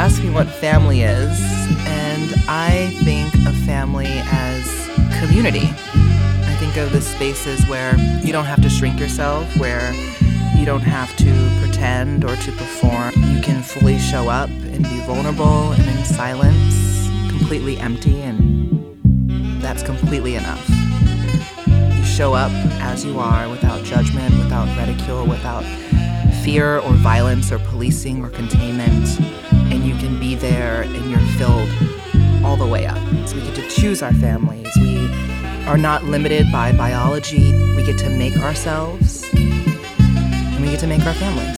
ask me what family is, and I think of family as community. I think of the spaces where you don't have to shrink yourself, where you don't have to pretend or to perform. You can fully show up and be vulnerable and in silence, completely empty, and that's completely enough. You show up as you are without judgment, without ridicule, without fear or violence or policing or containment, and you can be there and you're filled all the way up. So we get to choose our families. We are not limited by biology. We get to make ourselves, and we get to make our families.